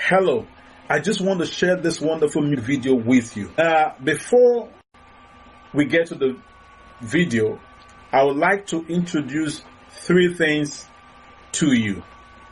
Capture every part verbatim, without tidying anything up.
Hello, I just want to share this wonderful new video with you. Uh, before we get to the video, I would like to introduce three things to you.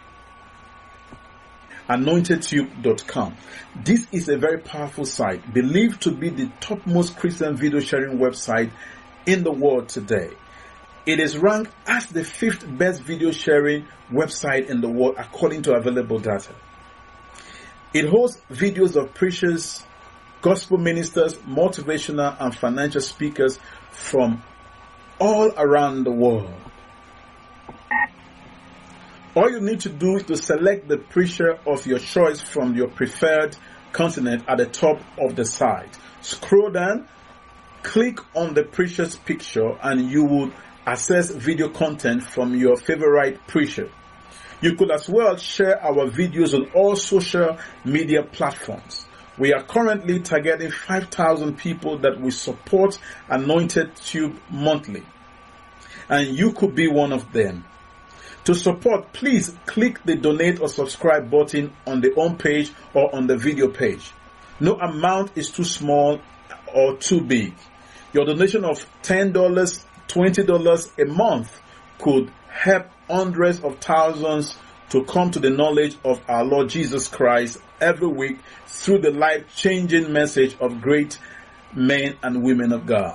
anointed tube dot com. This is a very powerful site, believed to be the topmost Christian video sharing website in the world today. It is ranked as the fifth best video sharing website in the world according to available data. It hosts videos of preachers, gospel ministers, motivational and financial speakers from all around the world. All you need to do is to select the preacher of your choice from your preferred continent at the top of the site. Scroll down, click on the preacher's picture, and you will access video content from your favorite preacher. You could as well share our videos on all social media platforms. We are currently targeting five thousand people that will support Anointed Tube monthly, and you could be one of them. To support, please click the donate or subscribe button on the home page or on the video page. No amount is too small or too big. Your donation of ten dollars, twenty dollars a month could help hundreds of thousands to come to the knowledge of our Lord Jesus Christ every week through the life-changing message of great men and women of God.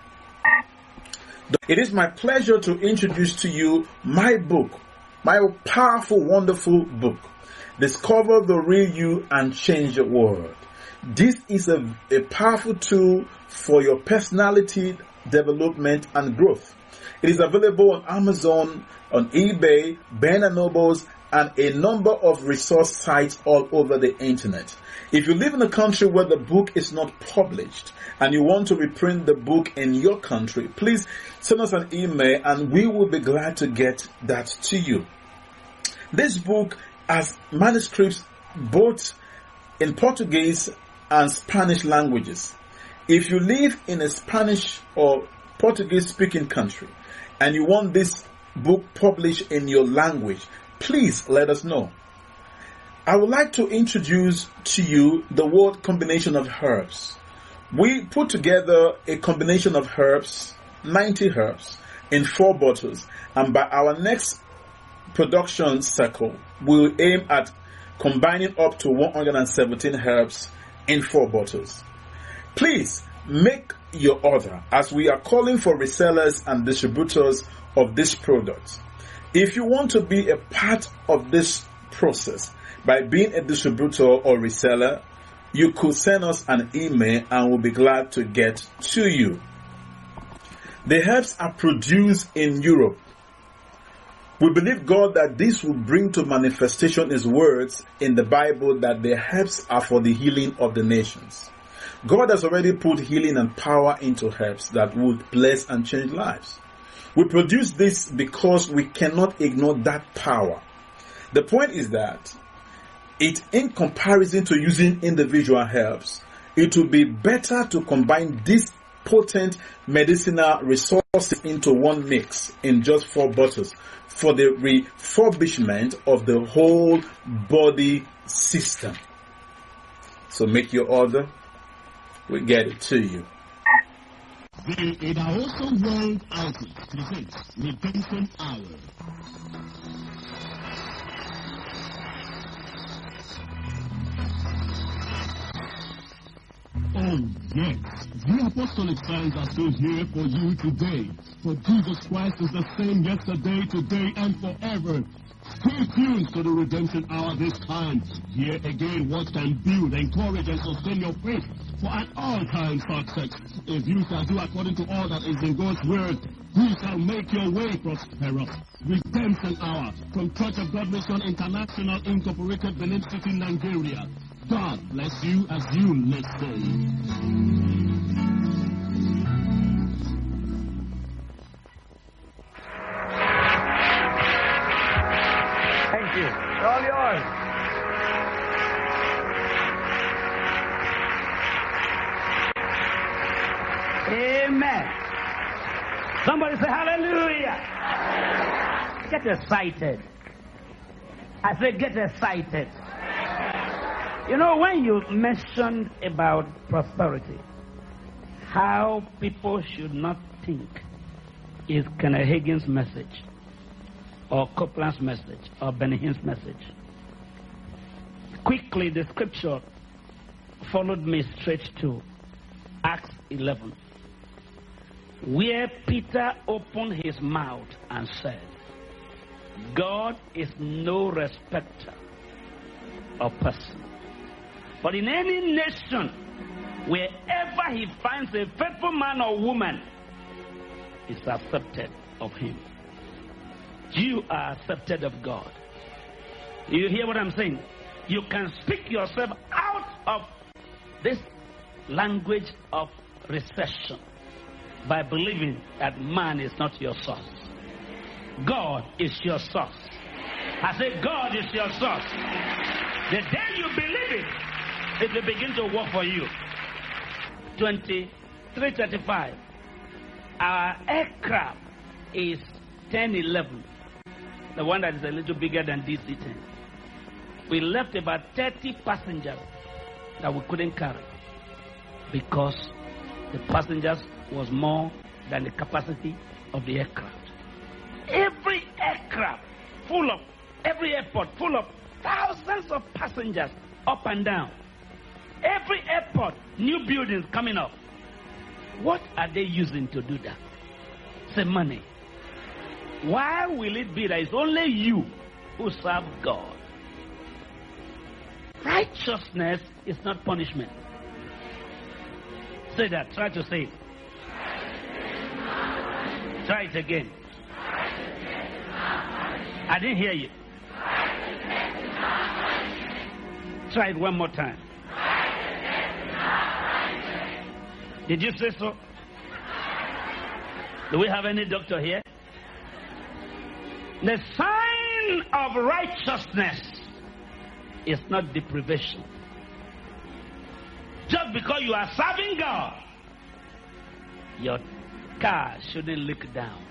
It is my pleasure to introduce to you my book, my powerful, wonderful book, Discover the Real You and Change the World. This is a, a powerful tool for your personality development and growth. It is available on Amazon, on eBay, Barnes and Nobles, and a number of resource sites all over the internet. If you live in a country where the book is not published and you want to reprint the book in your country, please send us an email and we will be glad to get that to you. This book has manuscripts both in Portuguese and Spanish languages. If you live in a Spanish or Portuguese speaking country and you want this book published in your language, please let us know. I would like to introduce to you the word combination of herbs. We put together a combination of herbs, ninety herbs, in four bottles, and by our next production cycle, we'll aim at combining up to one hundred seventeen herbs in four bottles. Please make your order, as we are calling for resellers and distributors of this product. If you want to be a part of this process by being a distributor or reseller, you could send us an email and we'll be glad to get to you. The herbs are produced in Europe. We believe God that this will bring to manifestation His words in the Bible that the herbs are for the healing of the nations. God has already put healing and power into herbs that would bless and change lives. We produce this because we cannot ignore that power. The point is that it, in comparison to using individual herbs, it would be better to combine these potent medicinal resources into one mix in just four bottles for the refurbishment of the whole body system. So make your order. We get it to you. The Idahoso World Outreach presents Redemption Hour. Oh yes, the apostolic signs are still here for you today. For Jesus Christ is the same yesterday, today, and forever. Stay tuned to the Redemption Hour this time. Hear again what can build, encourage, and sustain your faith for an all-time success. If you shall do according to all that is in God's word, you shall make your way prosperous. Redemption Hour from Church of God Mission International Incorporated, Benin City, Nigeria. God bless you as you listen. Thank you. It's all yours. Amen. Somebody say hallelujah. Get excited. I said get excited. You know, when you mentioned about prosperity, how people should not think is Kenneth Hagin's message, or Copeland's message, or Benny Hinn's message. Quickly, the scripture followed me straight to Acts eleven, where Peter opened his mouth and said, God is no respecter of person, but in any nation, wherever he finds a faithful man or woman, is accepted of him. You are accepted of God. You hear what I'm saying? You can speak yourself out of this language of recession by believing that man is not your source. God is your source. I say God is your source. The day you believe it, it will begin to work for you. twenty-three thirty-five. Our aircraft is ten eleven. The one that is a little bigger than D C ten. We left about thirty passengers that we couldn't carry because the passengers was more than the capacity of the aircraft. Every aircraft full of, every airport full of thousands of passengers up and down. Every airport, new buildings coming up. What are they using to do that? Say money. Why will it be that it's only you who serve God? Righteousness is not punishment. Say that. Try to say it. Try it again. I didn't hear you. Try it one more time. Did you say so? Do we have any doctor here? The sign of righteousness is not deprivation. Just because you are serving God, your car shouldn't look down.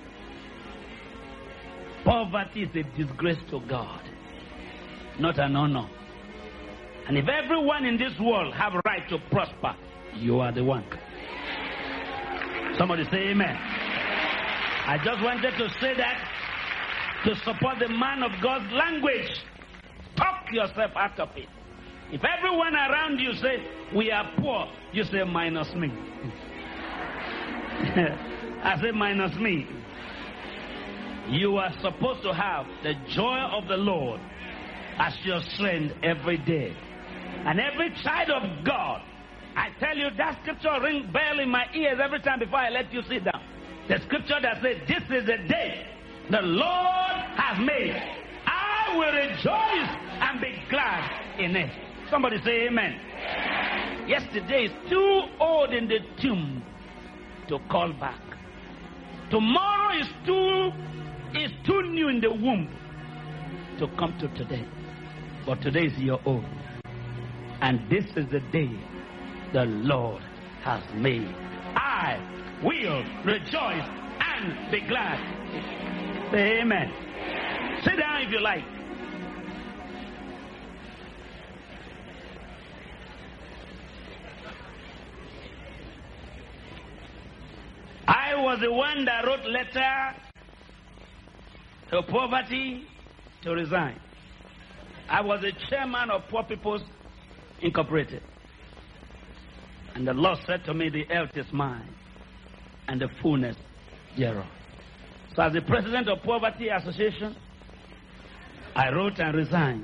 Poverty is a disgrace to God, not an honor. And if everyone in this world have a right to prosper, you are the one. Somebody say amen. I just wanted to say that to support the man of God's language. Talk yourself out of it. If everyone around you say, we are poor, you say, minus me. I say, minus me. You are supposed to have the joy of the Lord as your strength every day. And every child of God, I tell you, that scripture rings bell in my ears every time before I let you sit down. The scripture that says, this is the day the Lord has made. I will rejoice and be glad in it. Somebody say amen. Amen. Yesterday is too old in the tomb to call back. Tomorrow is too is too new in the womb to come to today. But today is your own. And this is the day the Lord has made. I will rejoice and be glad. Say amen. Sit down if you like. I was the one that wrote letter to poverty to resign. I was the chairman of Poor People's Incorporated. And the Lord said to me, the earth is mine and the fullness thereof. So as the president of Poverty Association, I wrote and resigned.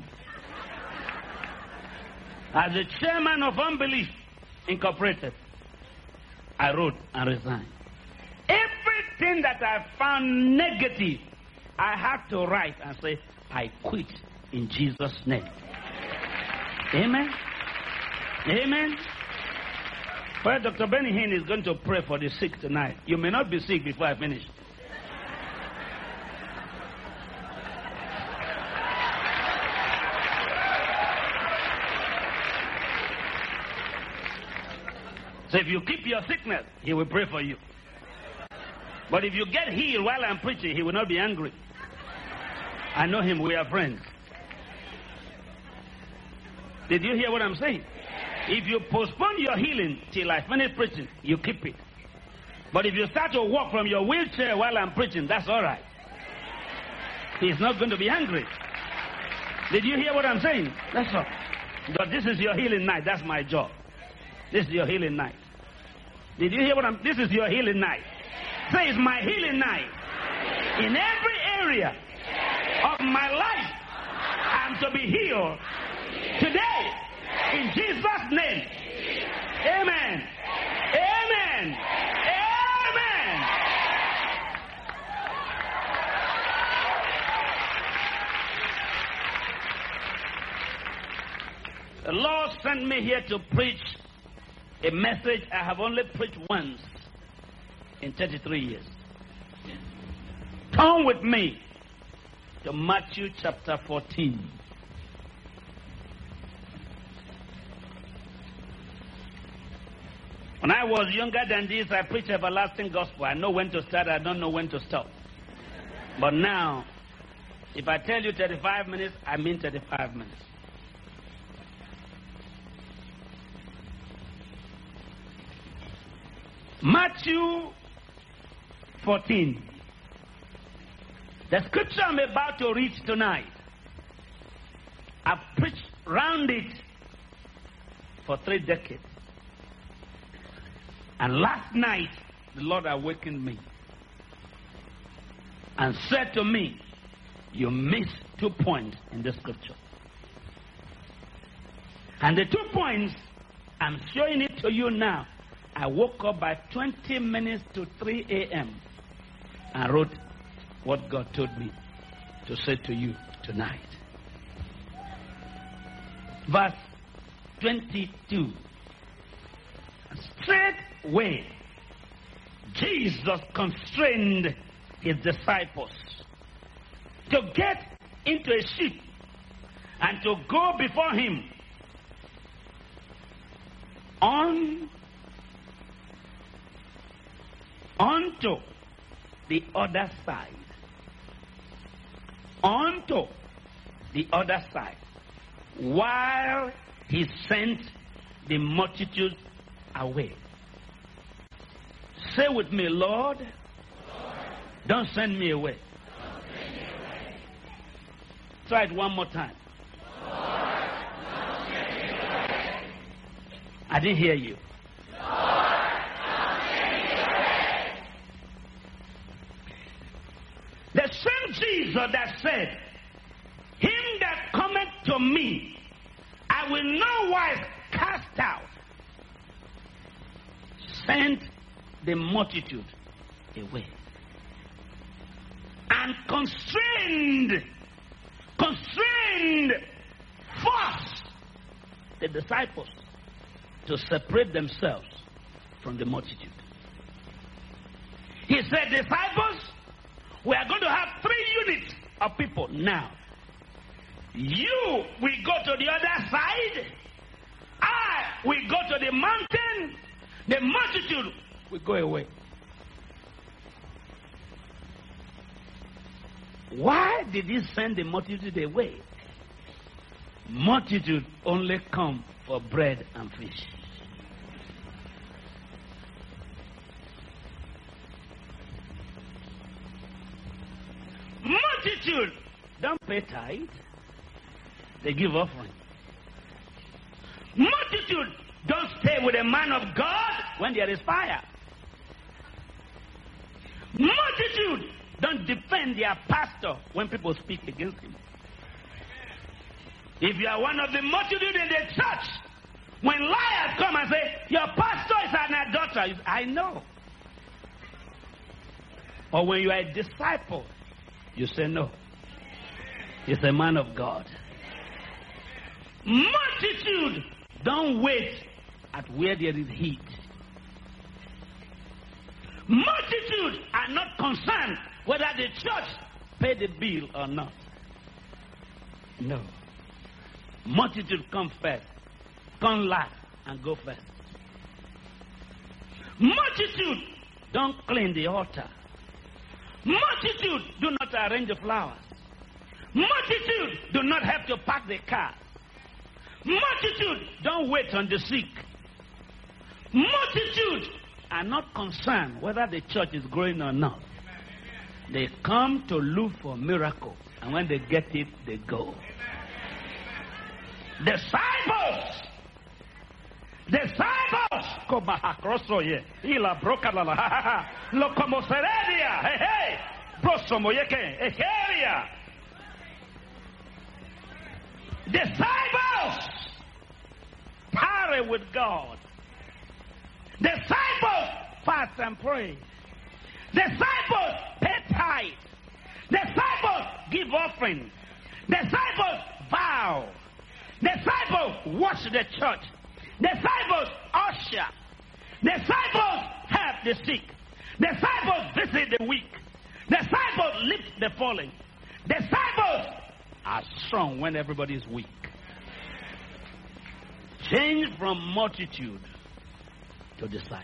As the chairman of Unbelief Incorporated, I wrote and resigned. Everything that I found negative, I had to write and say, I quit in Jesus' name. Amen. Amen. Well, Doctor Benny Hinn is going to pray for the sick tonight. You may not be sick before I finish. So if you keep your sickness, he will pray for you. But if you get healed while I'm preaching, he will not be angry. I know him. We are friends. Did you hear what I'm saying? If you postpone your healing till I finish preaching, you keep it. But if you start to walk from your wheelchair while I'm preaching, that's all right. He's not going to be angry. Did you hear what I'm saying? That's all. But this is your healing night. That's my job. This is your healing night. Did you hear what I'm... This is your healing night. Say, it's my healing night. In every area of my life, I'm to be healed. Today, in Jesus' name. Amen. Amen. Amen. The Lord sent me here to preach a message I have only preached once in thirty-three years. Turn with me to Matthew chapter fourteen. When I was younger than this, I preached everlasting gospel. I know when to start, I don't know when to stop. But now, if I tell you thirty-five minutes, I mean thirty-five minutes. Matthew fourteen. The scripture I'm about to read tonight, I've preached round it for three decades. And last night, the Lord awakened me and said to me, you missed two points in the scripture. And the two points, I'm showing it to you now. I woke up by twenty minutes to three a.m. and wrote what God told me to say to you tonight. Verse twenty-two. Straightway, Jesus constrained his disciples to get into a ship and to go before him on onto the other side. Onto the other side. While he sent the multitude away. Say with me, Lord, Lord. Don't send me away. Don't send me away. Try it one more time. Lord, don't send me away. I didn't hear you. Lord, don't send me away. The same Jesus that said, him that cometh to me, I will no wise cast out, sent the multitude away and constrained, constrained, forced the disciples to separate themselves from the multitude. He said, disciples, we are going to have three units of people now. You will go to the other side. I will go to the mountain. The multitude will go away. Why did he send the multitude away? Multitude only come for bread and fish. Multitude don't pay tithe. They give offering. Multitude don't stay with a man of God when there is fire. Multitude don't defend their pastor when people speak against him. If you are one of the multitude in the church, when liars come and say, your pastor is an adulterer, I know. Or when you are a disciple, you say no. He's a man of God. Multitude don't wait at where there is heat. Multitude are not concerned whether the church pay the bill or not. No. Multitude come first, come last, and go first. Multitude don't clean the altar. Multitude do not arrange the flowers. Multitude do not have to pack the car. Multitude Multitude don't wait on the sick. Multitude are not concerned whether the church is growing or not. They come to look for miracle, and when they get it, they go. Disciples, disciples, come across here. Ila broka la la, lo como seredia, hey hey, prosomo yeke, ekeria. Disciples tarry with God. Disciples fast and pray. Disciples pay tithe. Disciples give offering. Disciples vow. Disciples wash the church. Disciples usher. Disciples help the sick. Disciples visit the weak. Disciples lift the fallen. Disciples are strong when everybody is weak. Change from multitude to disciple.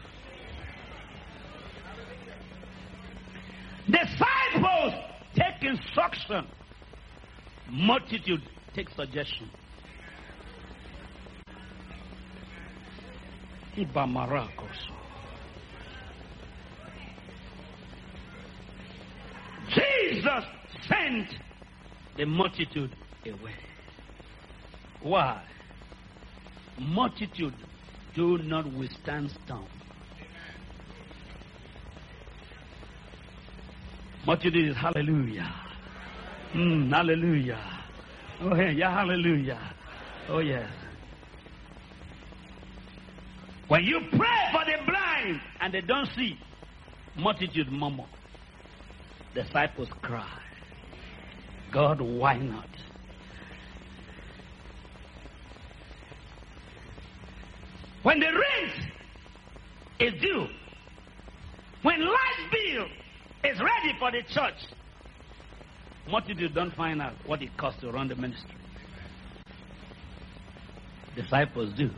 Disciples take instruction. Multitude take suggestion. Jesus sent the multitude away. Why? Multitude do not withstand storm. Multitude is hallelujah. Mm, hallelujah. Oh yeah, yeah, hallelujah. Oh yes. When you pray for the blind and they don't see, multitude murmur. Disciples cry. God, why not? When the rent is due, when light bill is ready for the church, multitude don't find out what it costs to run the ministry. Disciples do.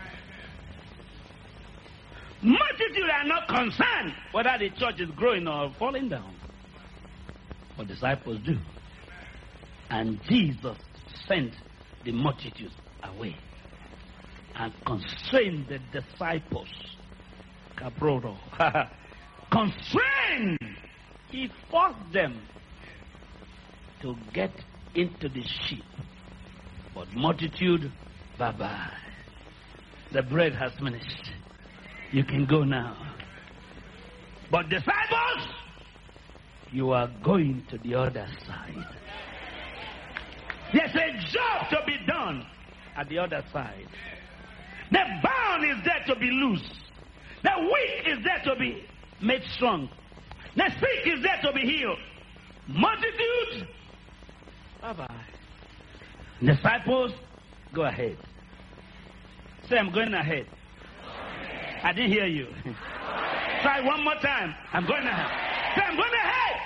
Multitude are not concerned whether the church is growing or falling down. But disciples do. And Jesus sent the multitude away and constrained the disciples. Cabrodo. Constrained. He forced them to get into the ship. But multitude, bye-bye. The bread has finished. You can go now. But disciples, you are going to the other side. There's a job to be done at the other side. The bound is there to be loose. The weak is there to be made strong. The sick is there to be healed. Multitude, bye-bye. Disciples, go ahead. Say, I'm going ahead. I didn't hear you. Try one more time. I'm going ahead. Say, I'm going ahead.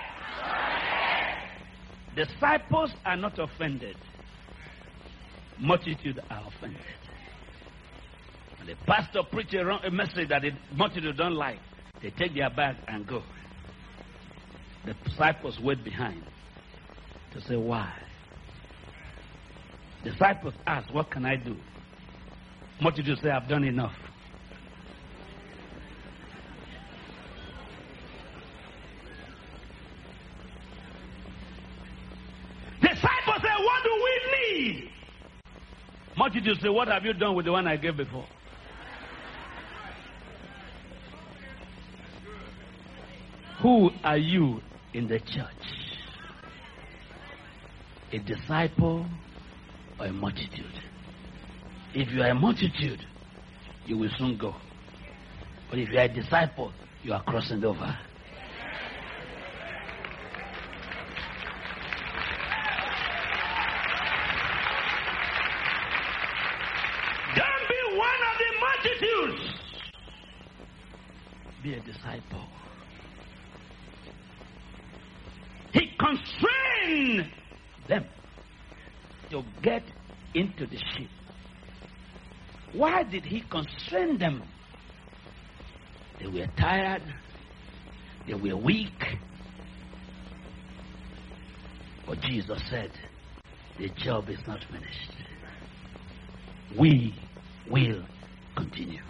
Disciples are not offended. Multitude are offended. When the pastor preaches a message that the multitude don't like, they take their bag and go. The disciples wait behind to say, why? Disciples ask, what can I do? Multitude say, I've done enough. Disciples say, what do we need? Multitude say, what have you done with the one I gave before? Who are you in the church? A disciple or a multitude? If you are a multitude, you will soon go. But if you are a disciple, you are crossing over. Don't be one of the multitudes. Be a disciple. He constrained them to get into the ship. Why did he constrain them? They were tired. They were weak. But Jesus said, the job is not finished. we will continue.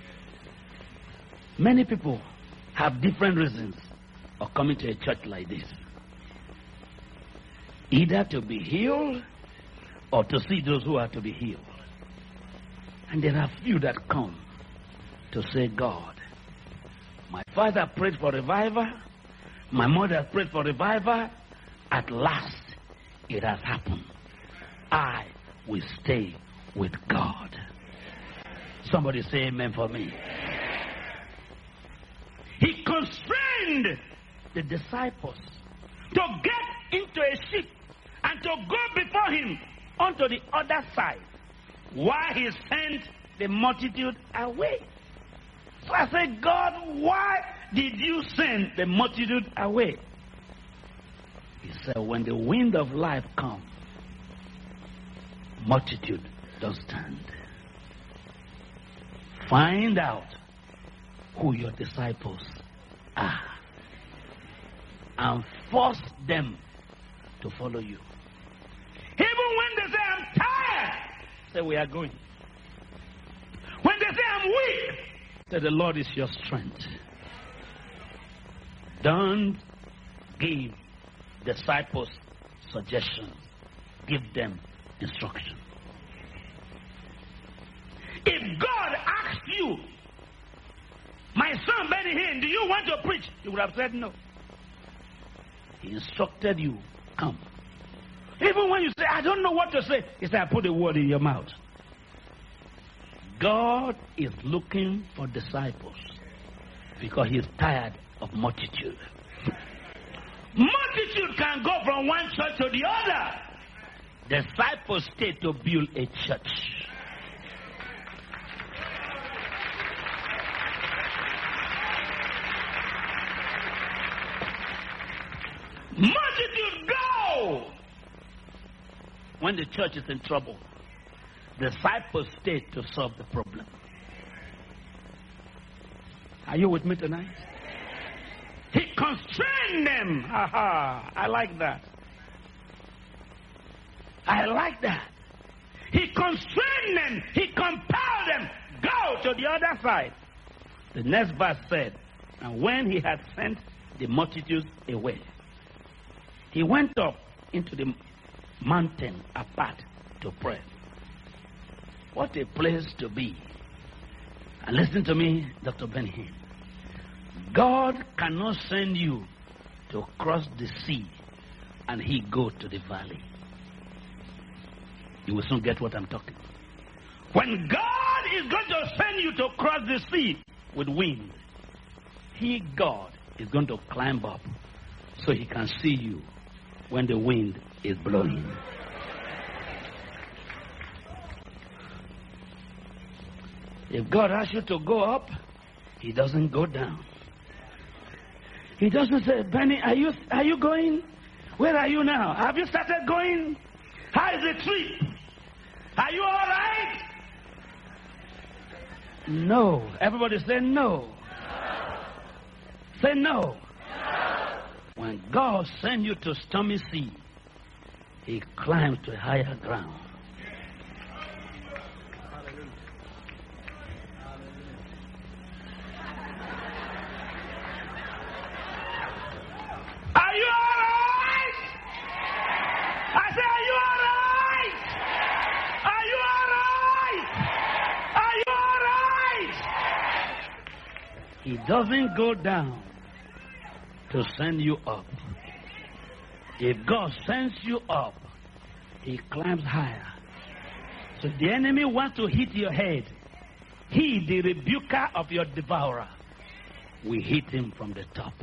Many people have different reasons of coming to a church like this. Either to be healed or to see those who are to be healed. And there are few that come to say, God, my father prayed for revival, my mother prayed for revival, at last it has happened. I will stay with God. Somebody say amen for me. He constrained the disciples to get into a ship and to go before him onto the other side while he sent the multitude away. So I said, God, why did you send the multitude away? He said, when the wind of life comes, multitude does stand. Find out who your disciples are and force them to follow you. Even when they say, I'm tired, say, we are going. When they say, I'm weak, say, the Lord is your strength. Don't give disciples suggestions. Give them instruction. If God asked you, my son Benny Hinn, do you want to preach? You would have said no. He instructed you, come. Even when you say, I don't know what to say, he said, I put a word in your mouth. God is looking for disciples because he's tired of multitude. Multitude can go from one church to the other. Disciples stay to build a church. Multitude go when the church is in trouble. Disciples stay to solve the problem. Are you with me tonight? He constrained them. Aha, I like that. I like that. He constrained them. He compelled them. Go to the other side. The next verse said, and when he had sent the multitudes away, he went up into the mountain apart to pray. What a place to be. And listen to me, Doctor Benny Hinn. God cannot send you to cross the sea and he go to the valley. You will soon get what I'm talking about. When God is going to send you to cross the sea with wind, he, God, is going to climb up so he can see you when the wind is blowing. If God asks you to go up, he doesn't go down. He doesn't say, Benny, are you are you going? Where are you now? Have you started going? How is the trip? Are you all right? No. Everybody say no. No. Say no. No. When God sends you to stormy sea, he climbs to a higher ground. Are you all right? I said, are you all right? Are you all right? Are you all right? He doesn't go down to send you up. If God sends you up, he climbs higher. So the enemy wants to hit your head. He, the rebuker of your devourer, will hit him from the top.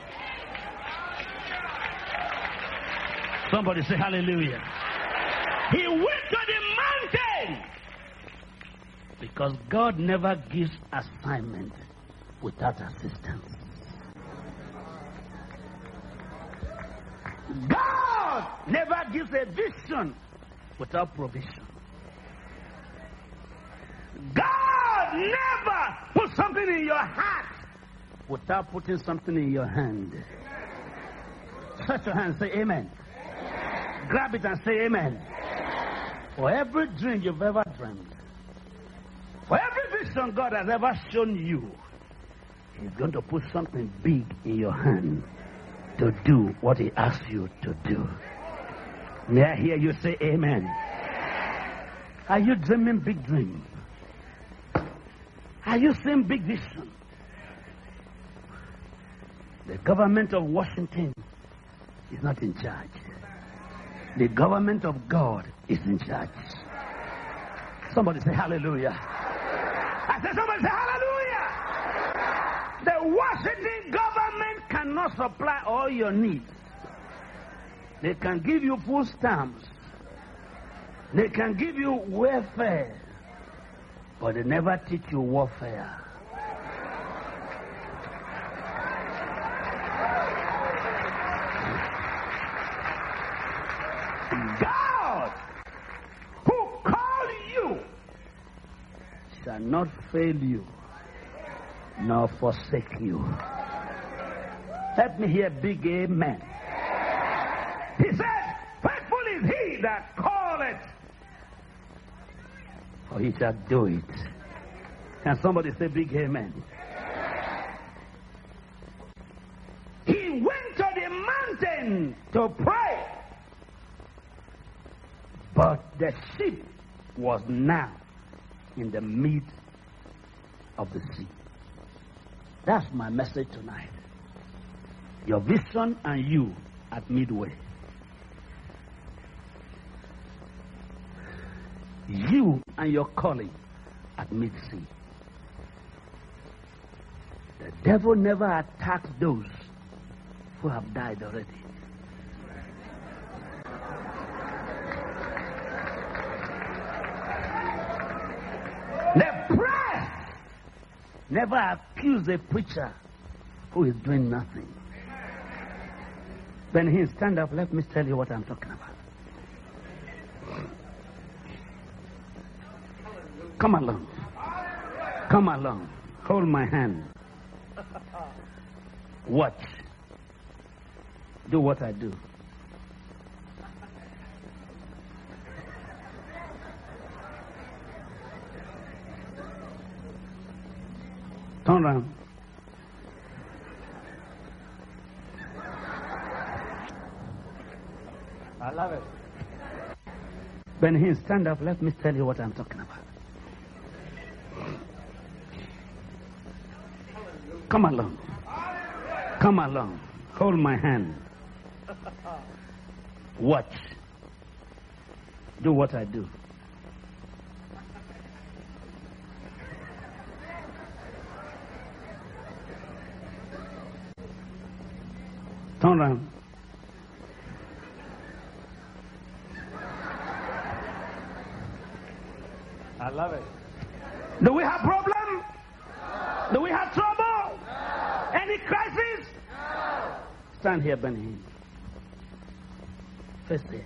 Somebody say hallelujah. He went to the mountain because God never gives assignment without assistance. God never gives a vision without provision. God never puts something in your heart without putting something in your hand. Touch your hand and say amen. Grab it and say amen. For every dream you've ever dreamed, For every vision God has ever shown you, He's going to put something big in your hand to do what He asks you to do. May I hear you say amen? Are you dreaming big dreams? Are you seeing big vision? The government of Washington is not in charge. The government of God is in charge. Somebody say hallelujah. I said somebody say hallelujah. The Washington government cannot supply all your needs. They can give you food stamps. They can give you welfare. But they never teach you warfare. God, who called you, shall not fail you, nor forsake you. Let me hear big amen. He said, faithful is he that calleth, for he shall do it. Can somebody say big amen? He went to the mountain to pray, but the ship was now in the mid of the sea. That's my message tonight. Your vision and you at midway. You and your calling at mid-sea. The devil never attacks those who have died already. The press never accuse a preacher who is doing nothing. When he stand up, let me tell you what I'm talking about. Come along. Come along. Hold my hand. Watch. Do what I do. Turn around. I love it. When he stand up, let me tell you what I'm talking about. Come along. Come along. Hold my hand. Watch. Do what I do. Turn around. I love it. Do we have problem? No. Do we have trouble? No. Any crisis? No. Stand here, Benny. First here.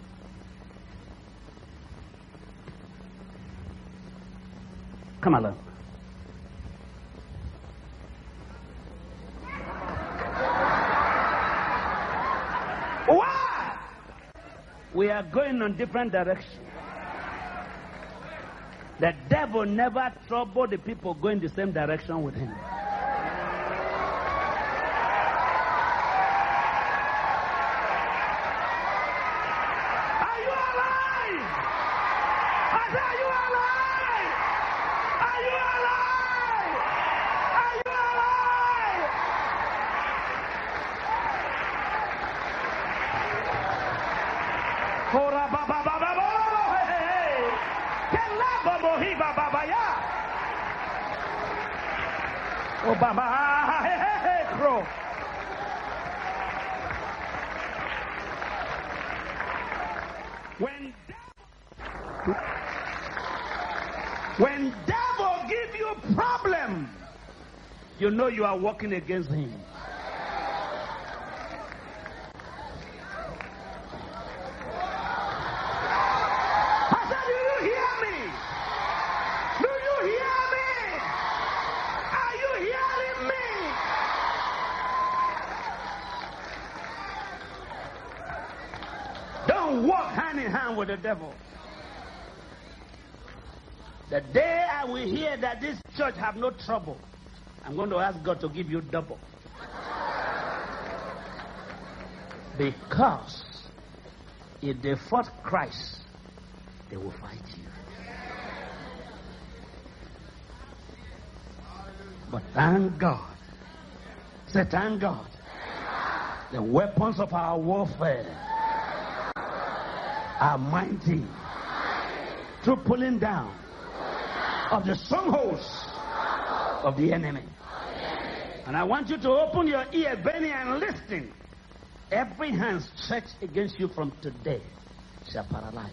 Come along. Why? We are going on different directions. The devil never troubled the people going the same direction with him. Are you alive? I said, are you alive? Are you alive? Are you alive? Hora ba ba ba ba ba. Oh, Baba, hey, hey, hey, crow. When devil, when devil give you a problem, you know you are working against him. With the devil. The day I will hear that this church have no trouble, I'm going to ask God to give you double. Because if they fought Christ, they will fight you. But thank God. Say, thank God. The weapons of our warfare are mighty through pulling down of the strongholds of the enemy. And I want you to open your ear, Benny, and listen. Every hand stretched against you from today shall paralyze.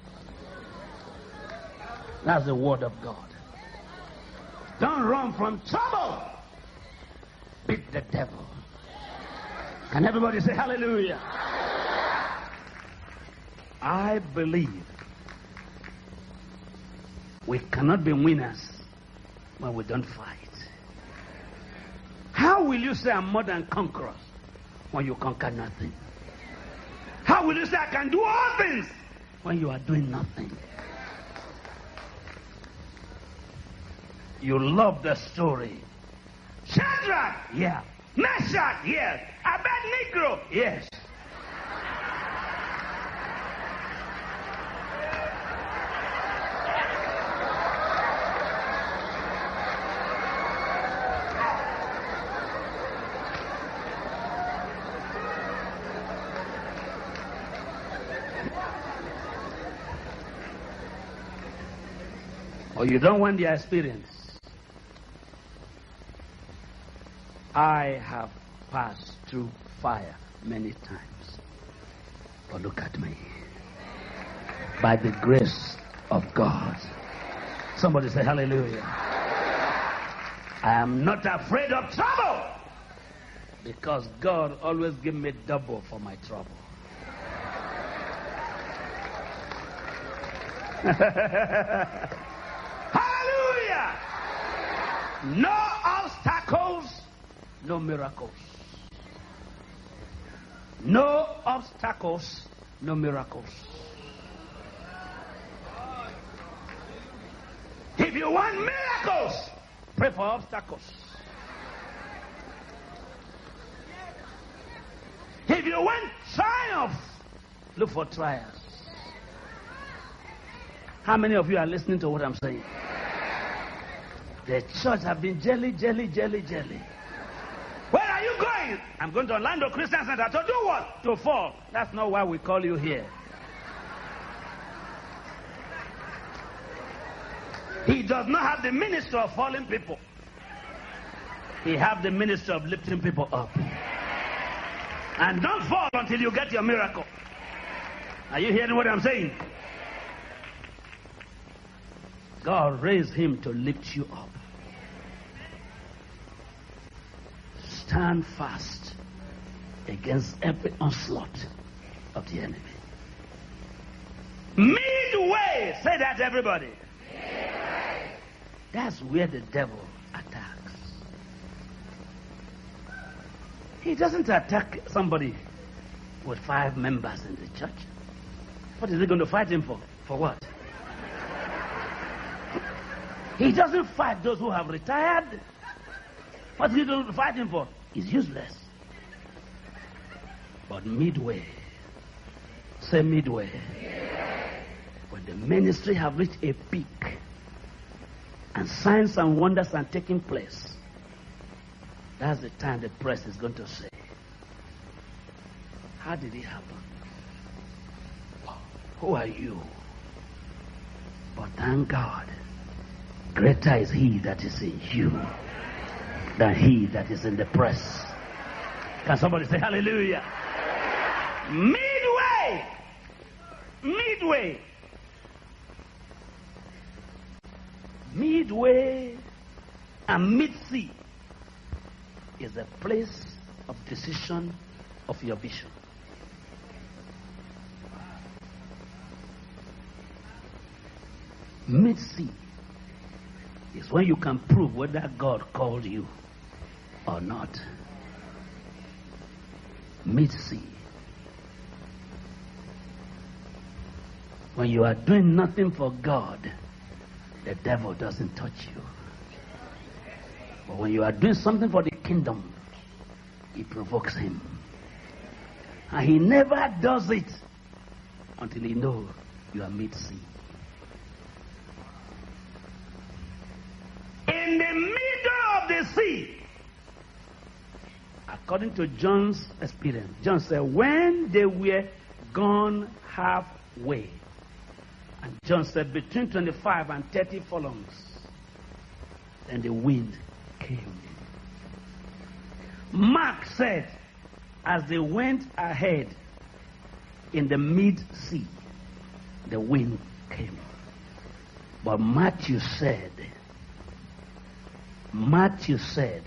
That's the word of God. Don't run from trouble. Beat the devil. Can everybody say hallelujah? I believe we cannot be winners when we don't fight. How will you say I'm more than conquerors when you conquer nothing? How will you say I can do all things when you are doing nothing? You love the story. Shadrach, yeah. Meshach, yes. Abednego, yes. Or you don't want the experience. I have passed through fire many times. But look at me. By the grace of God. Somebody say hallelujah. I am not afraid of trouble. Because God always gives me double for my trouble. Hallelujah. No obstacles. No miracles. No obstacles, no miracles. If you want miracles, pray for obstacles. If you want triumph, look for trials. How many of you are listening to what I'm saying? The church have been jelly, jelly, jelly, jelly. Where are you going? I'm going to Orlando Christian Center. To do what? To fall. That's not why we call you here. He does not have the ministry of falling people. He has the ministry of lifting people up. And don't fall until you get your miracle. Are you hearing what I'm saying? God raised him to lift you up. Stand fast against every onslaught of the enemy. Midway, say that everybody. Midway. That's where the devil attacks. He doesn't attack somebody with five members in the church. What is he going to fight him for? For what? He doesn't fight those who have retired. What is he going to fight him for? Is useless. But midway, say midway, midway, when the ministry have reached a peak and signs and wonders are taking place, that's the time the press is going to say, how did it happen? Who are you? But thank God, greater is he that is in you than he that is in the press. Can somebody say hallelujah? Midway. Midway. Midway and mid-sea is a place of decision of your vision. Mid-sea is when you can prove whether God called you or not. Mid-sea. When you are doing nothing for God, the devil doesn't touch you. But when you are doing something for the kingdom, it provokes him. And he never does it until he knows you are made see. In the middle of the sea, according to John's experience, John said, when they were gone halfway, and John said between twenty-five and thirty furlongs, then the wind came. Mark said, as they went ahead in the mid-sea, the wind came. But Matthew said, Matthew said,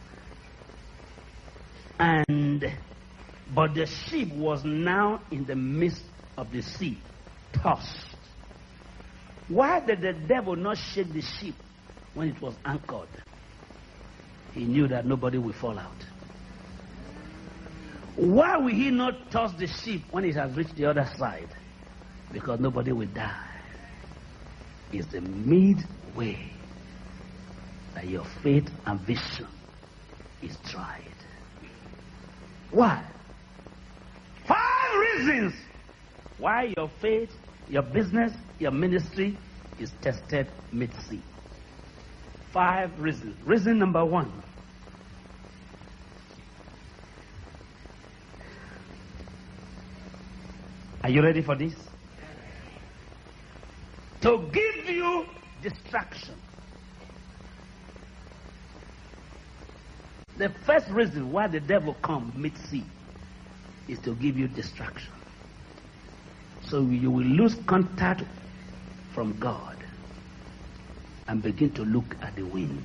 and but the ship was now in the midst of the sea, tossed. Why did the devil not shake the ship when it was anchored? He knew that nobody will fall out. Why will he not toss the ship when it has reached the other side? Because nobody will die. It's the midway that your faith and vision is tried. Why? Five reasons why your faith, your business, your ministry is tested mid-sea. Five reasons. Reason number one. Are you ready for this? To give you distraction. The first reason why the devil comes mid-sea is to give you distraction. So you will lose contact from God and begin to look at the wind.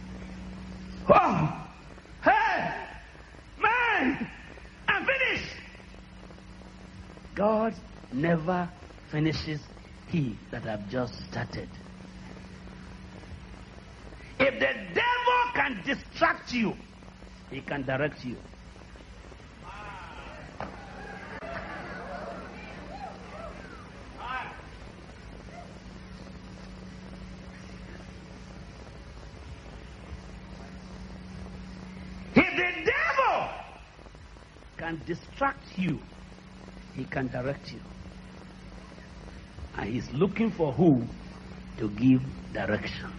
Oh! Hey! Man! I'm finished! God never finishes he that have just started. If the devil can distract you, he can direct you. If the devil can distract you, he can direct you. And he's looking for who to give direction.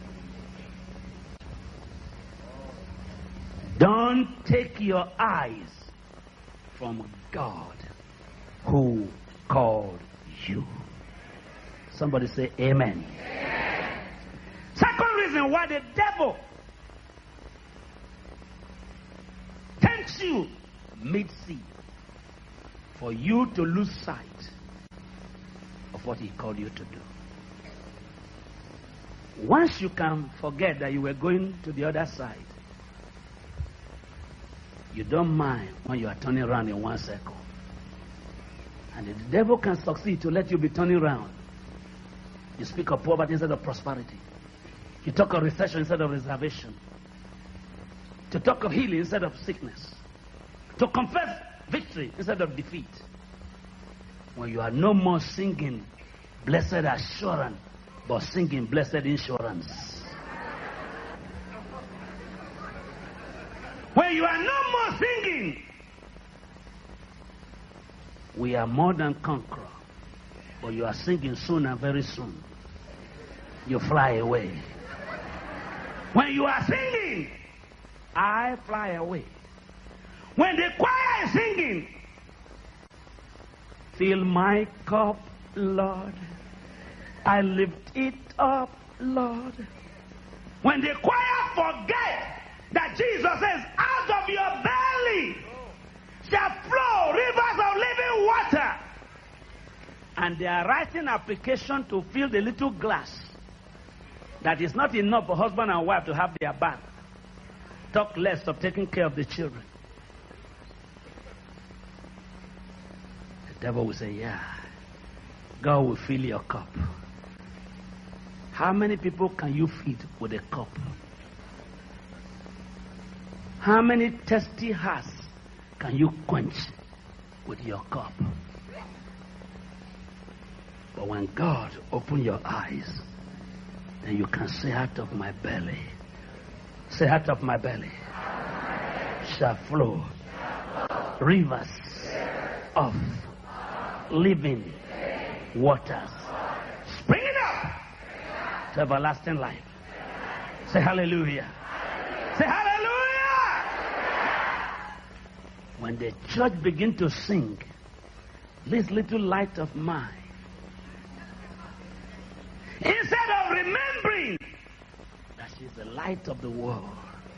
Don't take your eyes from God who called you. Somebody say amen. Amen. Second reason why the devil tempts you mid-sea, for you to lose sight of what he called you to do. Once you can forget that you were going to the other side, you don't mind when you are turning around in one circle. And if the devil can succeed to let you be turning around, you speak of poverty instead of prosperity. You talk of recession instead of reservation. To talk of healing instead of sickness. To confess victory instead of defeat. When you are no more singing blessed assurance, but singing blessed insurance. When you are no more singing, we are more than conqueror, but you are singing soon and very soon you fly away. When you are singing, I fly away. When the choir is singing, fill my cup, Lord, I lift it up, Lord. When the choir forget that Jesus says, out of your belly shall flow rivers of living water, and they are writing application to fill the little glass that is not enough for husband and wife to have their bath, talk less of taking care of the children. The devil will say, yeah, God will fill your cup. How many people can you feed with a cup? How many thirsty hearts can you quench with your cup? But when God opens your eyes, Then you can say, out of my belly. Say, out of my belly shall flow rivers of living waters, springing up to everlasting life. Say hallelujah. Say hallelujah. When the church begin to sing, this little light of mine, instead of remembering that she's the light of the world,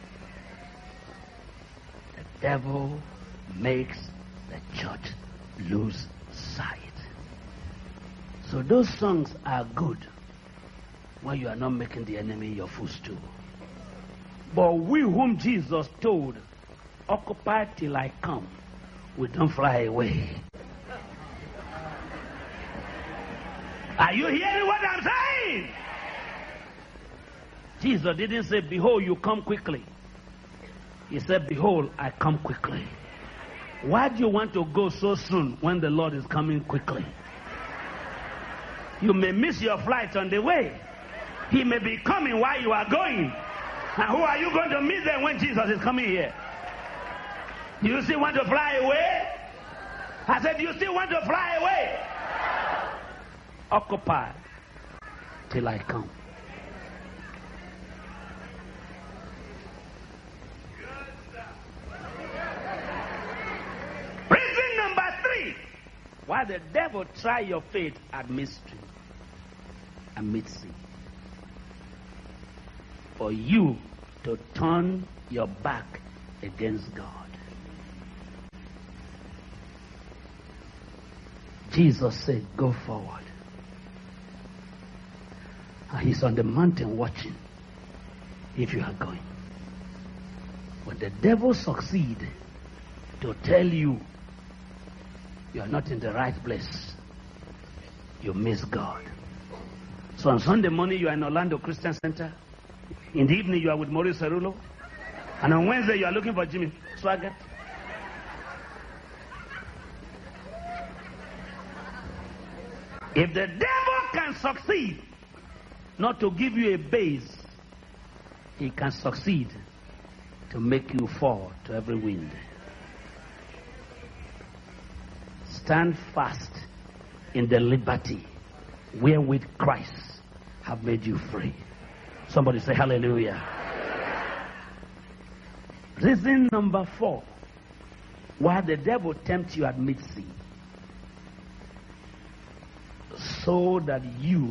the devil makes the church lose sight. So those songs are good when you are not making the enemy your footstool. But we whom Jesus told, occupy till I come, we don't fly away. Are you hearing what I'm saying? Jesus didn't say, behold, you come quickly. He said, behold, I come quickly. Why do you want to go so soon when the Lord is coming quickly? You may miss your flight on the way. He may be coming while you are going. And who are you going to meet then when Jesus is coming here? Do you still want to fly away? I said, do you still want to fly away? Occupy till I come. Reason number three, why the devil try your faith at mystery and mid-sea. For you to turn your back against God. Jesus said, go forward. And he's on the mountain watching if you are going. When the devil succeeds to tell you you are not in the right place, you miss God. So on Sunday morning you are in Orlando Christian Center. In the evening you are with Maurice Cerulo. And on Wednesday you are looking for Jimmy Swaggart. If the devil can succeed not to give you a base, he can succeed to make you fall to every wind. Stand fast in the liberty wherewith Christ have made you free. Somebody say hallelujah. Reason number four, why the devil tempts you at mid-sea, so that you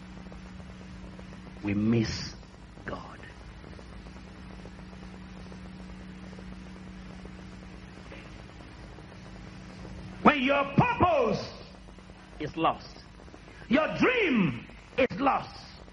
will miss God. When your purpose is lost, your dream is lost,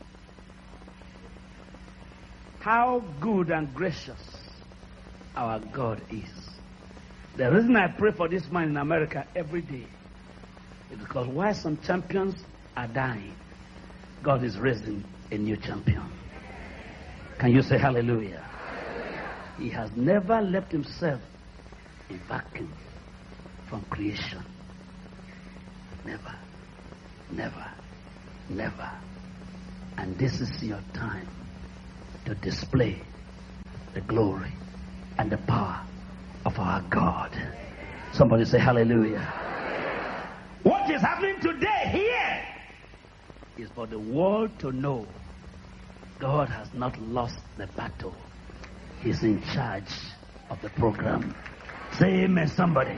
how good and gracious our God is. The reason I pray for this man in America every day is because while some champions are dying, God is raising a new champion. Can you say hallelujah? He has never left himself a vacuum from creation. Never, never, never. And this is your time to display the glory and the power of our God. Somebody say hallelujah. What is happening today here is for the world to know God has not lost the battle. He's in charge of the program. Say amen, somebody.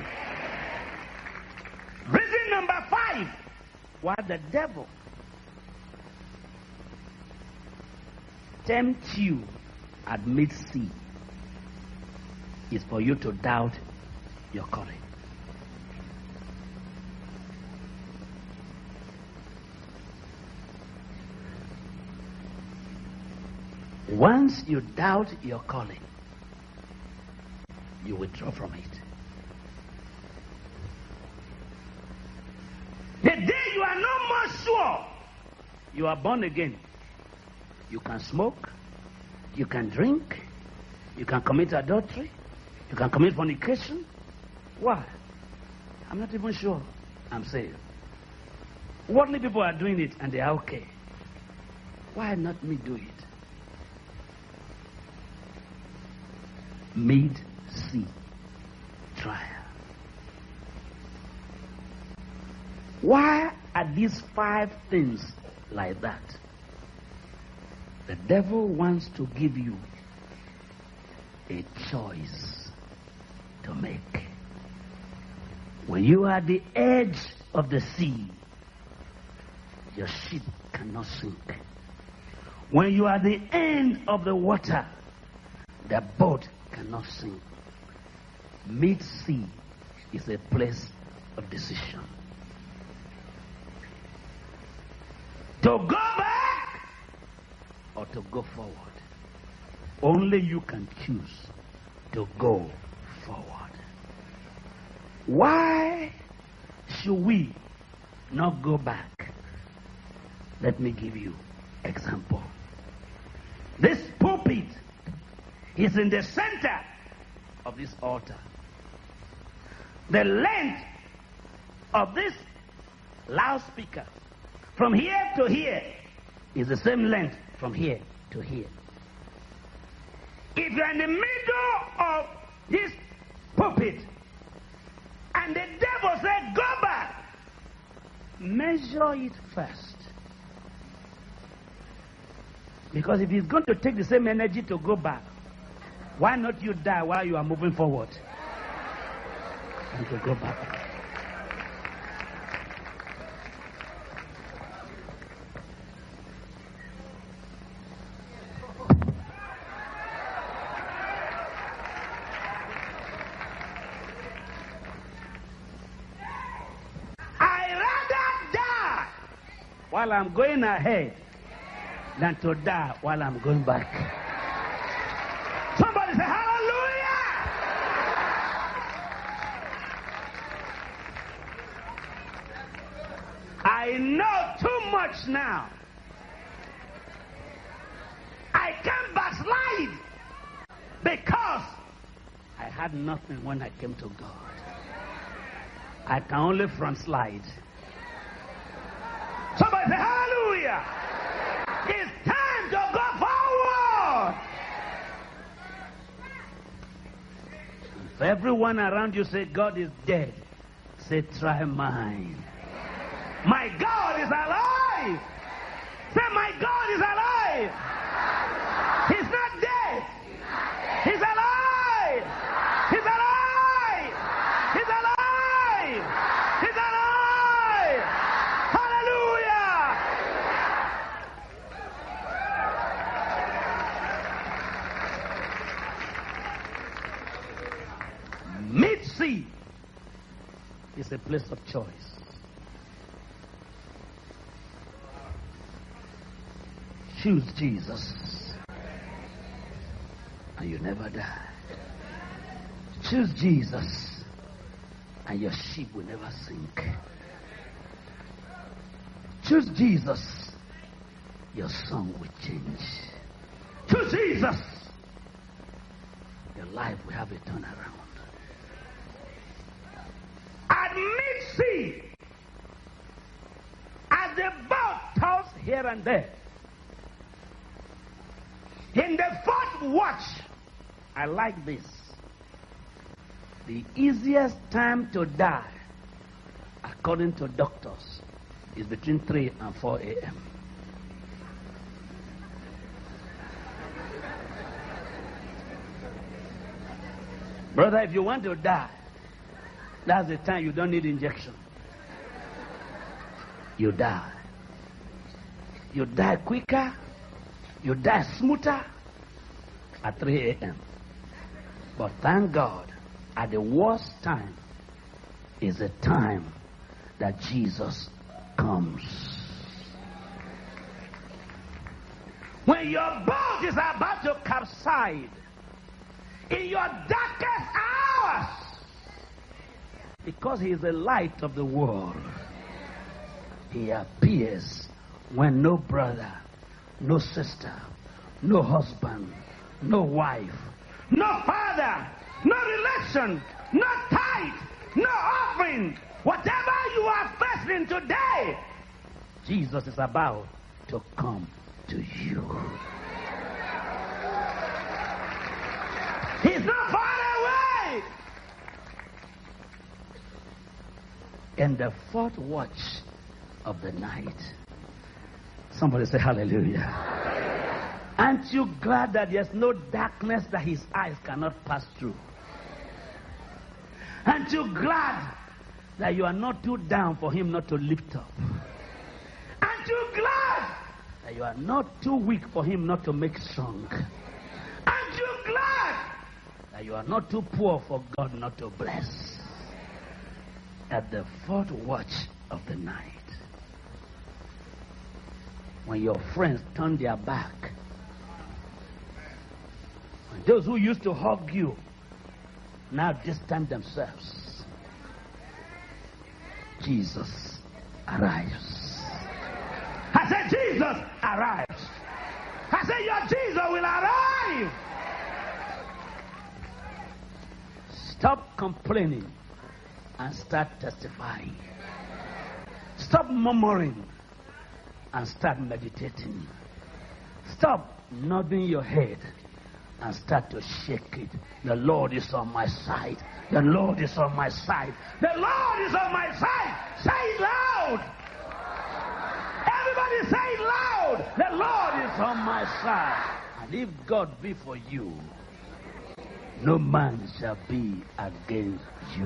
Reason number five, why the devil tempts you at mid-sea is for you to doubt your calling. Once you doubt your calling, you withdraw from it. The day you are no more sure you are born again, you can smoke, you can drink, you can commit adultery, you can commit fornication. Why? I'm not even sure I'm saved. Worldly people are doing it and they are okay. Why not me do it? Mid-sea trial. Why are these five things like that? The devil wants to give you a choice to make. When you are at the edge of the sea, your ship cannot sink. When you are at the end of the water, the boat cannot sink. Mid-sea is a place of decision. To go back or to go forward. Only you can choose to go forward. Why should we not go back? Let me give you example. This pulpit is in the center of this altar. The length of this loudspeaker from here to here is the same length from here to here. If you're in the middle of this pulpit and the devil said, go back, measure it first. Because if he's going to take the same energy to go back, why not you die while you are moving forward? And to go back. While I'm going ahead than to die while I'm going back. Somebody say hallelujah! I know too much now. I can't backslide because I had nothing when I came to God. I can only front slide. Somebody say hallelujah. It's time to go forward. If everyone around you say God is dead, say try mine. My God is alive. Say my God is alive. He's not dead. He's alive. He's alive. He's alive. He's alive. Hallelujah. Mid-sea is a place of choice. Choose Jesus and you never die. Choose Jesus and your ship will never sink. Choose Jesus, your song will change. Choose Jesus, your life will have a turnaround. At mid-sea, as the boat tossed here and there, in the fourth watch, I like this. The easiest time to die, according to doctors, is between three and four a.m. Brother, if you want to die, that's the time you don't need injection. You die. You die quicker. You die smoother at three a.m. But thank God, at the worst time is the time that Jesus comes. When your boat is about to capsize, in your darkest hours, because he is the light of the world, he appears when no brother, no sister, no husband, no wife, no father, no relation, no tithe, no offering, whatever you are facing today, Jesus is about to come to you. He's not far away. In the fourth watch of the night. Somebody say hallelujah. Aren't you glad that there's no darkness that his eyes cannot pass through? Aren't you glad that you are not too down for him not to lift up? Aren't you glad that you are not too weak for him not to make strong? Aren't you glad that you are not too poor for God not to bless? At the fourth watch of the night, when your friends turn their back, when those who used to hug you now distance themselves, Jesus arrives. I said Jesus arrives. I said your Jesus will arrive. Stop complaining and start testifying. Stop murmuring and start meditating. Stop nodding your head and start to shake it. The Lord is on my side. The Lord is on my side. The Lord is on my side. Say it loud. Everybody say it loud. The Lord is on my side. And if God be for you, no man shall be against you.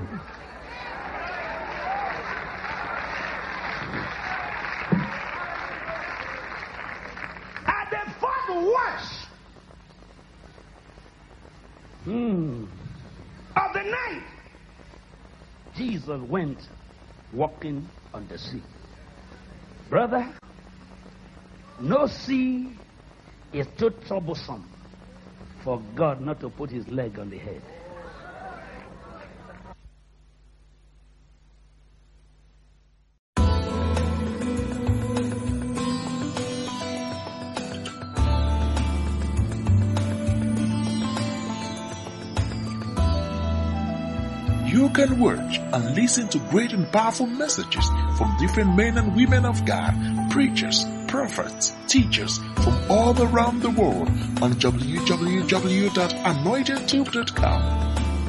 At the fourth watch hmm, of the night, Jesus went walking on the sea. Brother, no sea is too troublesome for God not to put his leg on the head. You can watch and listen to great and powerful messages from different men and women of God, preachers, prophets, teachers from all around the world on w w w dot anointed tube dot com.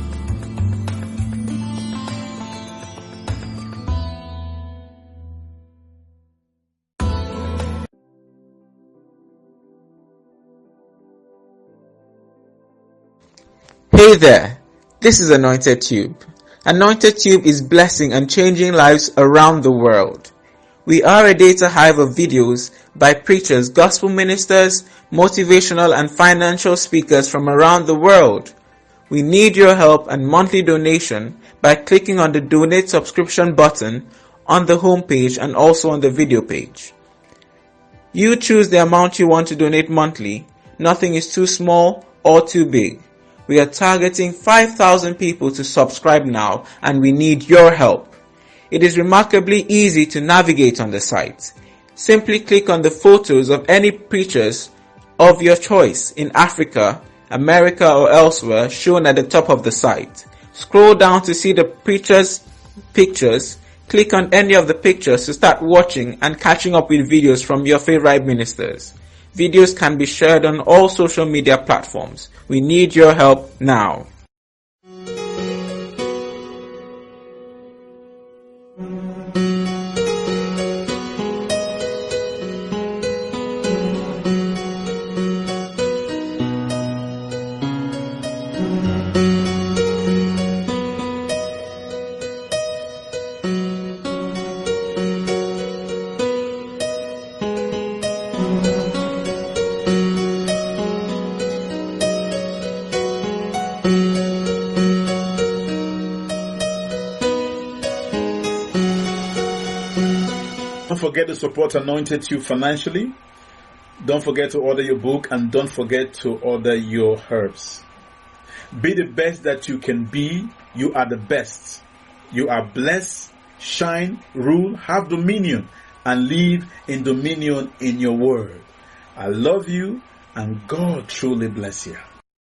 Hey there, this is Anointed Tube. Anointed Tube is blessing and changing lives around the world. We are a data hive of videos by preachers, gospel ministers, motivational and financial speakers from around the world. We need your help and monthly donation by clicking on the donate subscription button on the homepage and also on the video page. You choose the amount you want to donate monthly. Nothing is too small or too big. We are targeting five thousand people to subscribe now, and we need your help. It is remarkably easy to navigate on the site. Simply click on the photos of any preachers of your choice in Africa, America or elsewhere shown at the top of the site. Scroll down to see the preachers' pictures. Click on any of the pictures to start watching and catching up with videos from your favorite ministers. Videos can be shared on all social media platforms. We need your help now. Don't forget to support Anointed Tube financially. Don't forget to order your book, and don't forget to order your herbs. Be the best that you can be. You are the best. You are blessed. Shine, rule, have dominion, and live in dominion in your word. I love you, and God truly bless you.